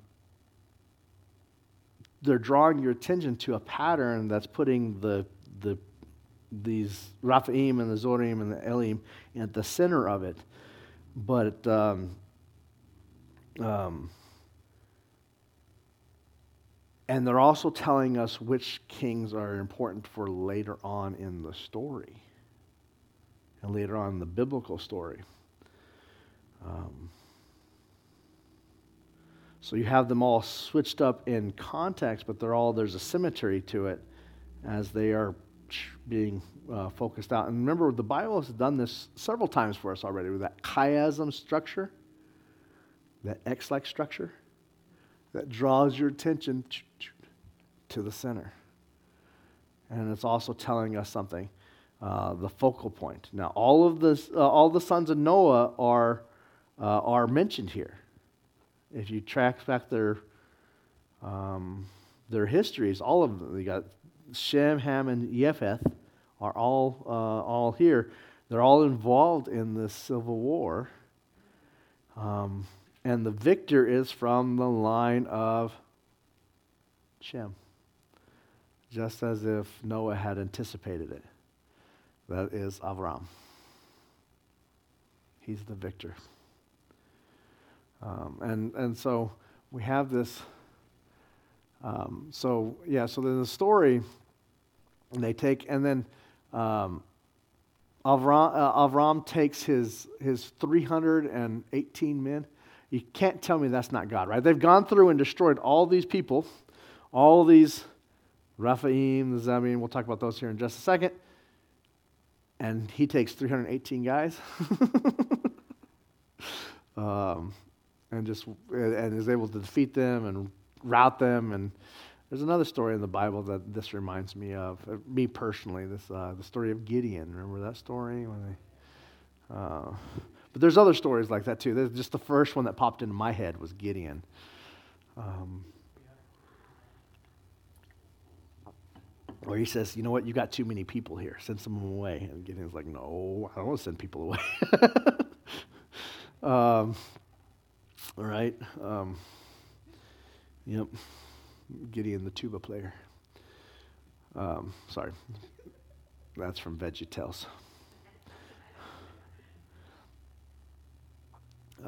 they're drawing your attention to a pattern that's putting the the these Raphaim and the Zorim and the Elim at the center of it. But um, um, and they're also telling us which kings are important for later on in the story and later on in the biblical story. Um, So you have them all switched up in context, but they're all, there's a symmetry to it as they are being uh, focused out. And remember, the Bible has done this several times for us already with that chiasm structure, that X-like structure that draws your attention to the center. and it's also telling us something, uh, the focal point. Now, all of this, uh, all the sons of Noah are uh, are mentioned here. If you track back their um, their histories, all of them, you got Shem, Ham, and Japheth are all uh, all here. They're all involved in this civil war, um, and the victor is from the line of Shem, just as if Noah had anticipated it. That is Avram. He's the victor. Um, and, and so we have this, um, so yeah, so there's a story, and they take, and then um, Avram, uh, Avram takes his, his three hundred eighteen men. You can't tell me that's not God, right? They've gone through and destroyed all these people, all these Rephaim, the Zebulun, we'll talk about those here in just a second. And he takes three hundred eighteen guys um, and just and is able to defeat them and rout them. And there's another story in the Bible that this reminds me of, uh, me personally, this uh, the story of Gideon. Remember that story? When they, uh, but there's other stories like that too. There's just the first one that popped into my head was Gideon. Um, Or he says, you know what, you got too many people here. Send some of them away. And Gideon's like, no, I don't want to send people away. um, all right. Um, yep. Gideon, the tuba player. Um, sorry. That's from VeggieTales. Uh,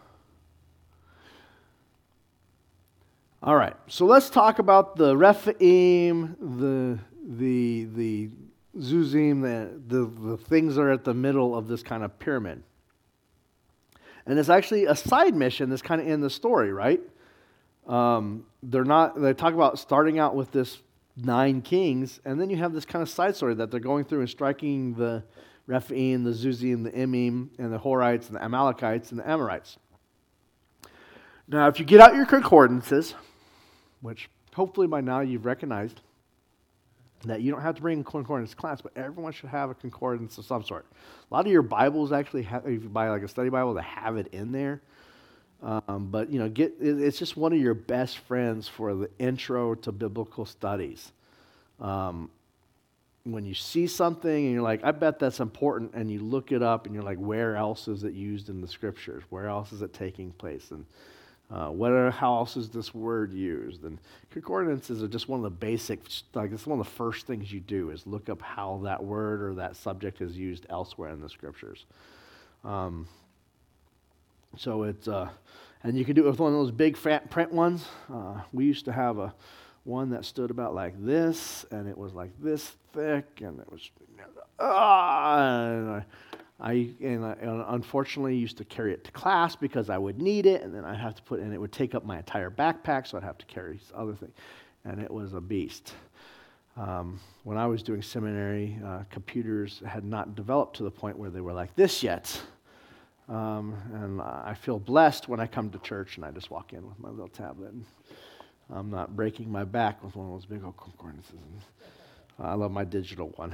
All right, so let's talk about the Rephaim, the the the Zuzim, the, the the things that are at the middle of this kind of pyramid. And it's actually a side mission that's kind of in the story, right? Um, they're not. They talk about starting out with this nine kings, and then you have this kind of side story that they're going through and striking the Rephaim, the Zuzim, the Emim, and the Horites, and the Amalekites, and the Amorites. Now, if you get out your concordances, which hopefully by now you've recognized that you don't have to bring a concordance class, but everyone should have a concordance of some sort. A lot of your Bibles actually have, if you buy like a study Bible, they have it in there. Um, but, you know, get it, it's just one of your best friends for the intro to biblical studies. Um, when you see something and you're like, I bet that's important, and you look it up and you're like, where else is it used in the scriptures? Where else is it taking place? And Uh, what are, how else is this word used? And concordances are just one of the basic, like it's one of the first things you do is look up how that word or that subject is used elsewhere in the scriptures. Um, so it's, uh, and you can do it with one of those big fat print ones. Uh, we used to have a one that stood about like this, and it was like this thick, and it was, ah, and I, I, and I and unfortunately used to carry it to class because I would need it, and then I'd have to put, and it would take up my entire backpack, so I'd have to carry other things, and it was a beast. Um, when I was doing seminary, uh, computers had not developed to the point where they were like this yet, um, and I feel blessed when I come to church and I just walk in with my little tablet, and I'm not breaking my back with one of those big old concordances. And, uh, I love my digital one.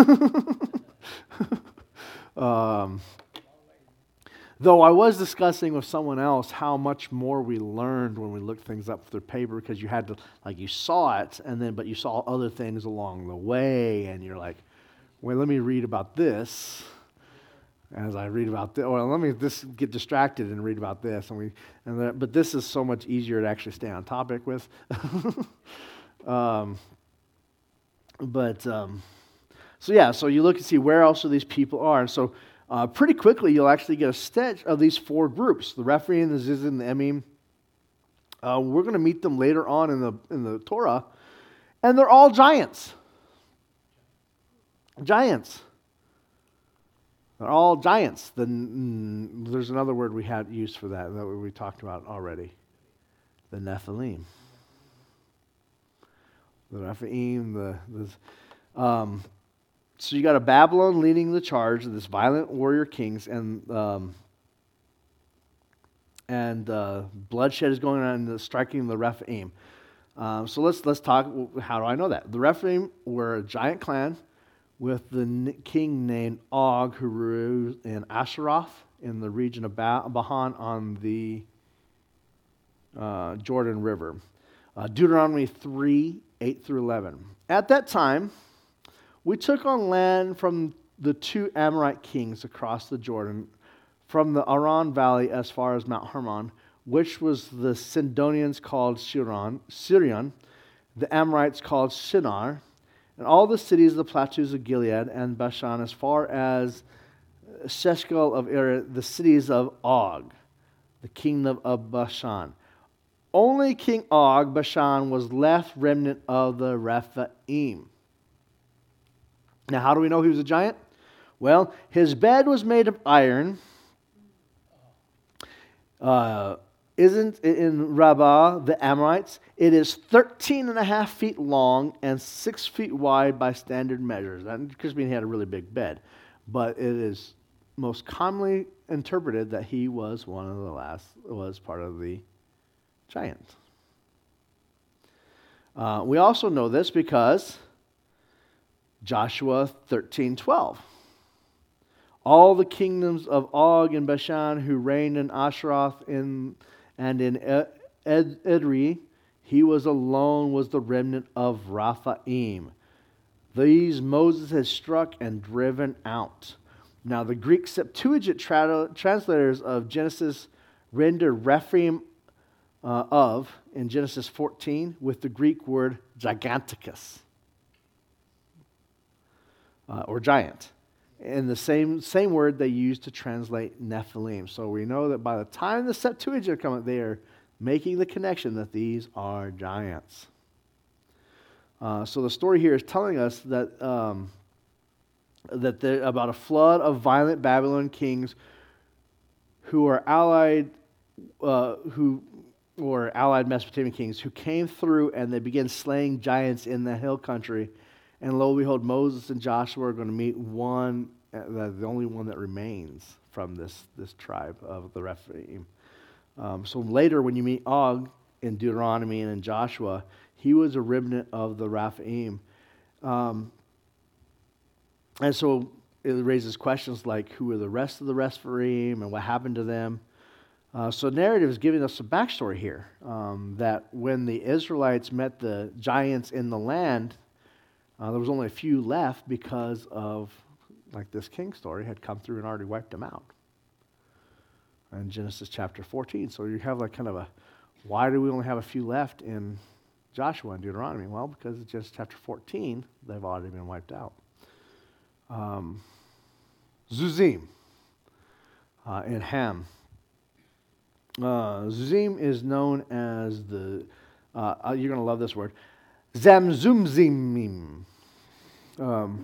Um, though I was discussing with someone else how much more we learned when we looked things up through paper, because you had to, like, you saw it, and then, but you saw other things along the way, and you're like, wait, let me read about this. As I read about this, well, let me this get distracted and read about this, and we, and that, but this is so much easier to actually stay on topic with. um, but. Um, So yeah, so you look and see where else these people are. And so uh, pretty quickly you'll actually get a sketch of these four groups, the Rephaim, the Zizim, the Emim. Uh, we're going to meet them later on in the in the Torah. And they're all giants. Giants. They're all giants. The, mm, there's another word we had used for that that we talked about already. The Nephilim. The Rephaim, the... the um, So you got a Babylon leading the charge of this violent warrior kings, and um, and uh, bloodshed is going on, and striking the Rephaim. Um, so let's let's talk. How do I know that? The Rephaim were a giant clan with the n- king named Og, who ruled in Asheroth in the region of ba- Bahan on the uh, Jordan River. Uh, Deuteronomy three, eight through eleven. At that time, we took on land from the two Amorite kings across the Jordan, from the Aran Valley as far as Mount Hermon, which was the Sidonians called Shiron, Sirion, the Amorites called Shinar, and all the cities of the plateaus of Gilead and Bashan, as far as Sheshgal of Ir, the cities of Og, the kingdom of Bashan. Only King Og, Bashan, was left remnant of the Rephaim. Now, how do we know he was a giant? Well, his bed was made of iron. Uh, isn't in Rabbah, the Amorites, it is thirteen and a half feet long and six feet wide by standard measures. That just means he had a really big bed. But it is most commonly interpreted that he was one of the last, was part of the giants. Uh, we also know this because Joshua thirteen twelve. All the kingdoms of Og and Bashan who reigned in Asheroth in, and in Ed, Edrei, he was alone, was the remnant of Raphaim. These Moses has struck and driven out. Now the Greek Septuagint tra- translators of Genesis render Rephaim uh, of, in Genesis fourteen, with the Greek word giganticus, uh, or giant. And the same same word they use to translate Nephilim. So we know that by the time the Septuagint come up, they are making the connection that these are giants. Uh, so the story here is telling us that um, that there, about a flood of violent Babylon kings who are allied, uh, who or allied Mesopotamian kings who came through and they began slaying giants in the hill country. And lo and behold, Moses and Joshua are going to meet one, uh, the only one that remains from this, this tribe of the Rephaim. Um, so later, when you meet Og in Deuteronomy and in Joshua, he was a remnant of the Rephaim. Um, and so it raises questions like, who are the rest of the Rephaim and what happened to them? Uh, so narrative is giving us some backstory here, um, that when the Israelites met the giants in the land, Uh, there was only a few left because of, like this king story, had come through and already wiped them out. In Genesis chapter fourteen. So you have like kind of a, why do we only have a few left in Joshua and Deuteronomy? Well, because in Genesis chapter fourteen, they've already been wiped out. Um, Zuzim uh, and Ham. Uh, Zuzim is known as the, uh, you're going to love this word, Zamzumzimim. Um,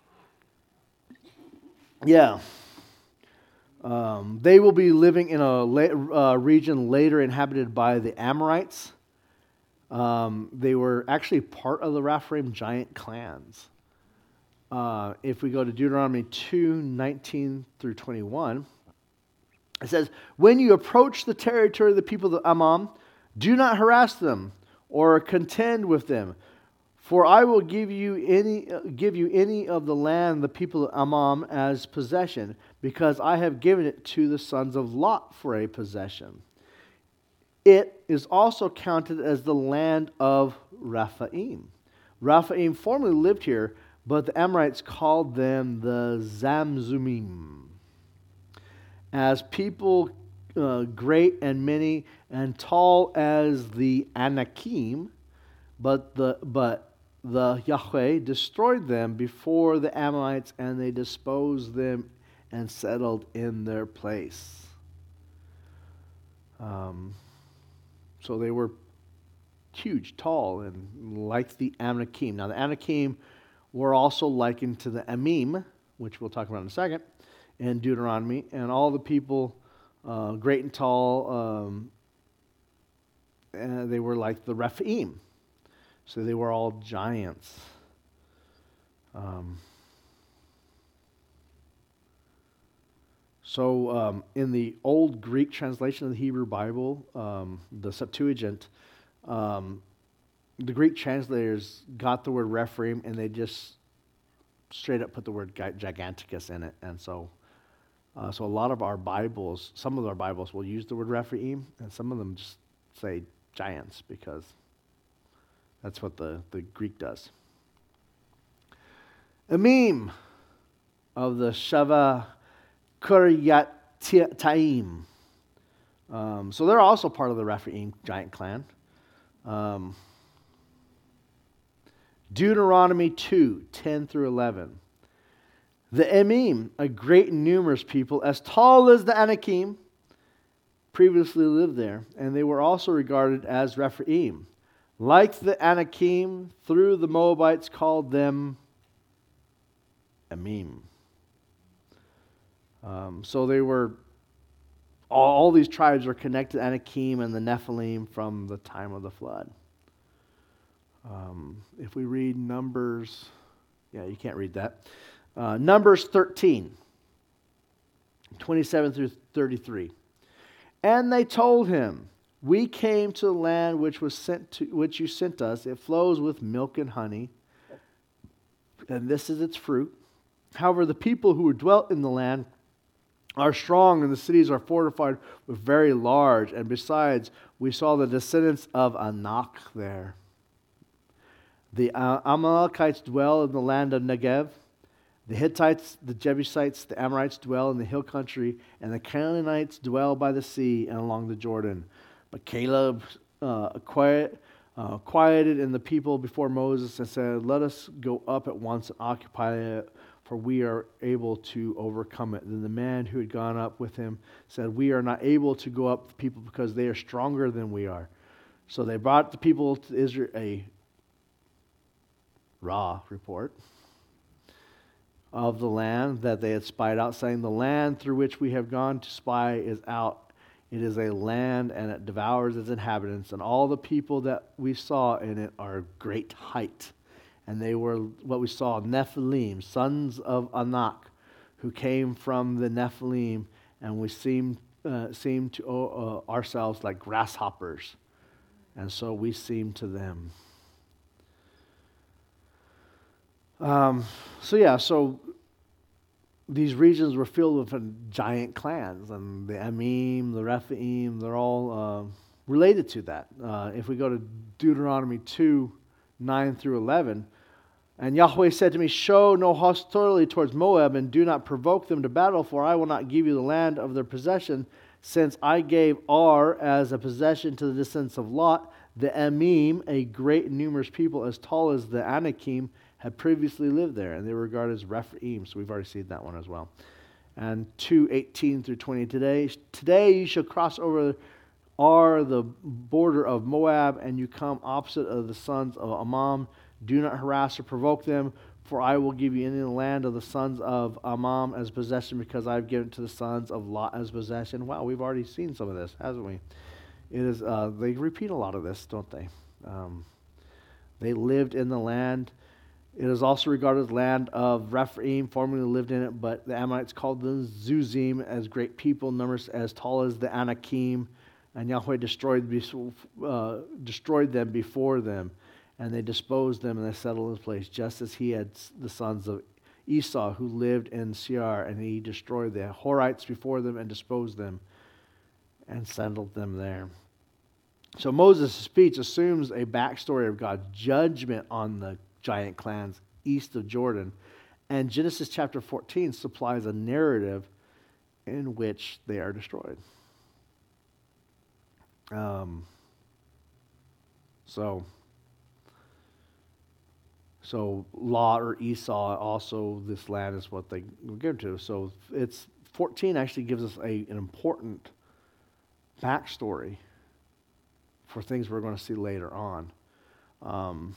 yeah. Um, they will be living in a la- uh, region later inhabited by the Amorites. Um, they were actually part of the Rephaim giant clans. Uh, if we go to Deuteronomy two, nineteen through twenty-one, it says, when you approach the territory of the people of Ammon, do not harass them or contend with them. For I will give you any uh, give you any of the land the people of Ammon as possession, because I have given it to the sons of Lot for a possession. It is also counted as the land of Rephaim. Rephaim formerly lived here, but the Amorites called them the Zamzumim. As people uh, great and many and tall as the Anakim, but the but the Yahweh destroyed them before the Amorites, and they disposed them and settled in their place. Um, so they were huge, tall, and like the Anakim. Now the Anakim were also likened to the Amim, which we'll talk about in a second, in Deuteronomy, and all the people, uh, great and tall, um, and they were like the Rephaim. So they were all giants. Um, so um, in the old Greek translation of the Hebrew Bible, um, the Septuagint, um, the Greek translators got the word Rephaim and they just straight up put the word gi- giganticus in it. And so, uh, so a lot of our Bibles, some of our Bibles will use the word Rephaim, and some of them just say giants because that's what the, the Greek does. Emim of the Sheva Kiryataim. Um, so they're also part of the Rephaim giant clan. Um, Deuteronomy two, ten through eleven. The Emim, a great and numerous people, as tall as the Anakim, previously lived there, and they were also regarded as Rephaim. Like the Anakim, through the Moabites called them Emim. Um, so they were, all, all these tribes are connected to Anakim and the Nephilim from the time of the flood. Um, if we read Numbers, yeah, you can't read that. Uh, Numbers thirteen, twenty-seven through thirty-three. And they told him, we came to the land which was sent to, which you sent us. It flows with milk and honey, and this is its fruit. However, the people who dwelt in the land are strong, and the cities are fortified with very large. And besides, we saw the descendants of Anak there. The uh, Amalekites dwell in the land of Negev. The Hittites, the Jebusites, the Amorites dwell in the hill country, and the Canaanites dwell by the sea and along the Jordan. But Caleb uh, quiet, uh, quieted in the people before Moses and said, let us go up at once and occupy it, for we are able to overcome it. Then the man who had gone up with him said, we are not able to go up with the people because they are stronger than we are. So they brought the people to Israel a raw report of the land that they had spied out, saying, the land through which we have gone to spy is out. It is a land, and it devours its inhabitants, and all the people that we saw in it are of great height. And they were what we saw, Nephilim, sons of Anak, who came from the Nephilim, and we seemed, uh, seemed to uh, ourselves like grasshoppers, and so we seemed to them. Um, so yeah, so these regions were filled with giant clans, and the Emim, the Rephaim, they're all uh, related to that. Uh, if we go to Deuteronomy two, nine through eleven, and Yahweh said to me, show no hostility towards Moab, and do not provoke them to battle, for I will not give you the land of their possession, since I gave Ar as a possession to the descendants of Lot. The Emim, a great and numerous people as tall as the Anakim, had previously lived there, and they were regarded as Rephaim. So we've already seen that one as well. And two, eighteen through twenty. Today, today you shall cross over Ar, the border of Moab, and you come opposite of the sons of Ammon. Do not harass or provoke them, for I will give you in the land of the sons of Ammon as possession, because I have given it to the sons of Lot as possession. Wow, we've already seen some of this, haven't we? It is. Uh, they repeat a lot of this, don't they? Um, they lived in the land. It is also regarded as land of Rephaim, formerly lived in it, but the Ammonites called them Zuzim, as great people, numbers as tall as the Anakim, and Yahweh destroyed, uh, destroyed them before them, and they disposed them, and they settled in place, just as he had the sons of Esau, who lived in Seir, and he destroyed the Horites before them and disposed them, and settled them there. So Moses' speech assumes a backstory of God's judgment on the giant clans east of Jordan, and Genesis chapter fourteen supplies a narrative in which they are destroyed. Um, so, so Lot or Esau, also this land is what they were given to. So it's fourteen actually gives us a, an important backstory for things we're going to see later on. Um,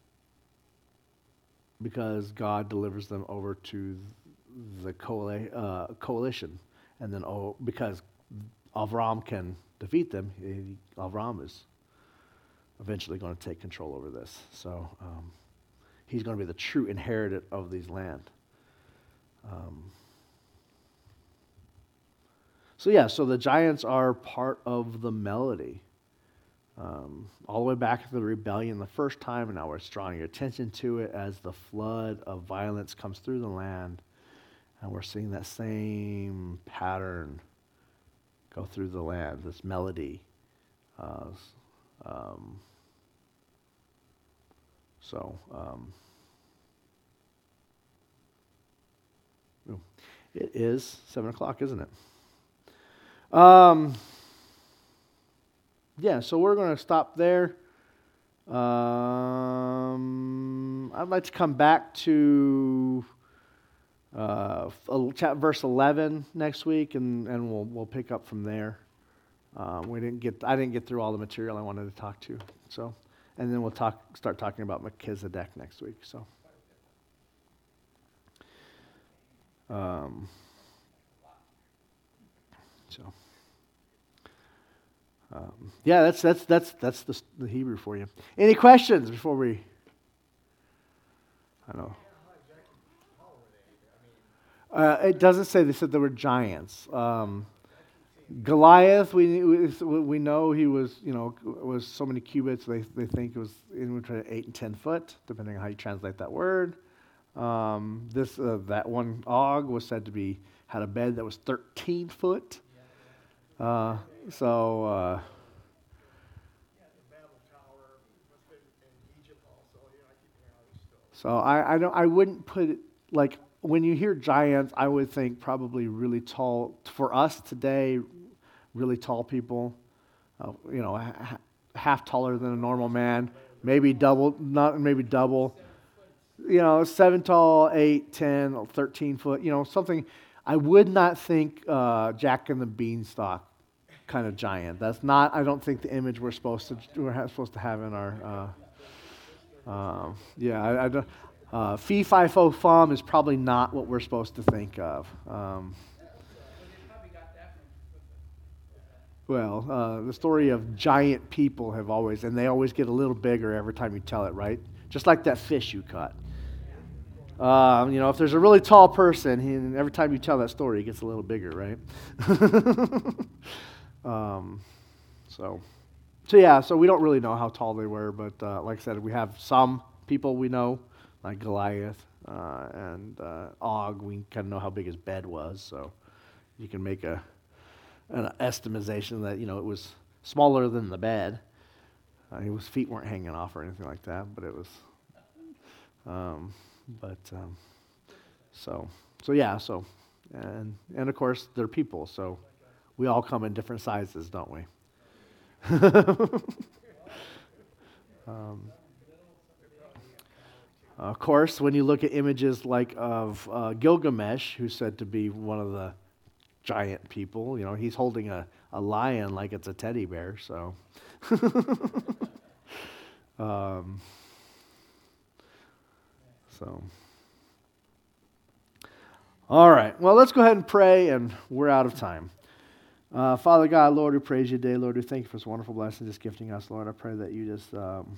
because God delivers them over to the coali- uh, coalition. And then, oh, because Avram can defeat them, he, Avram is eventually going to take control over this. So um, he's going to be the true inheritor of these land. Um, so yeah, so the giants are part of the melody um, all the way back to the rebellion the first time, and now we're drawing your attention to it as the flood of violence comes through the land, and we're seeing that same pattern go through the land, this melody. Uh, um, so, um, it is seven o'clock, isn't it? Um, yeah, so we're going to stop there. Um, I'd like to come back to uh, verse eleven next week, and, and we'll we'll pick up from there. Um, we didn't get I didn't get through all the material I wanted to talk to, so and then we'll talk start talking about Melchizedek next week. So. Um, so, um, yeah, that's that's that's that's the, the Hebrew for you. Any questions before we? I know. Uh, it doesn't say. They said they were giants. Um, Goliath, we we know he was, you know, was so many cubits. They they think it was in between eight and ten foot, depending on how you translate that word. Um, this uh, that one Og was said to be had a bed that was thirteen foot. Uh, so uh, so I I don't I wouldn't put it like when you hear giants, I would think probably really tall for us today, really tall people. Uh, you know, ha- half taller than a normal man, maybe double, not maybe double. You know, seven tall, eight, ten, thirteen foot, you know, something. I would not think uh, Jack and the Beanstalk kind of giant. That's not, I don't think the image we're supposed to we're supposed to have in our, uh, uh, yeah, I, I don't, uh, fee, fi, fo, fum is probably not what we're supposed to think of. Um, well, uh, the story of giant people have always, and they always get a little bigger every time you tell it, right? Just like that fish you caught. Um, you know, if there's a really tall person, he, every time you tell that story, he gets a little bigger, right? um, so, so yeah, so we don't really know how tall they were, but uh, like I said, we have some people we know, like Goliath uh, and uh, Og. We kind of know how big his bed was, so you can make a an estimation that, you know, it was smaller than the bed. Uh, his feet weren't hanging off or anything like that, but it was. Um, But um, so so yeah so and and of course they're people, so we all come in different sizes, don't we? um, of course, when you look at images like of uh, Gilgamesh, who's said to be one of the giant people, you know, he's holding a, a lion like it's a teddy bear. So. um, So, all right. Well, let's go ahead and pray, and we're out of time. Uh, Father God, Lord, we praise you today. Lord, we thank you for this wonderful blessing just gifting us. Lord, I pray that you just um,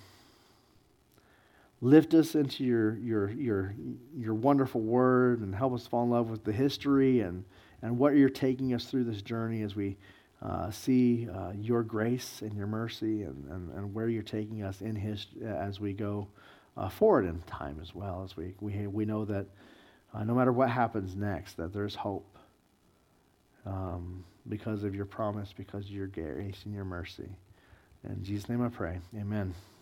lift us into your your your your wonderful word and help us fall in love with the history and, and what you're taking us through this journey as we uh, see uh, your grace and your mercy and, and, and where you're taking us in his as we go Uh, forward in time as well, as we we we know that uh, no matter what happens next, that there's hope um, because of your promise, because of your grace and your mercy. In Jesus' name I pray, amen.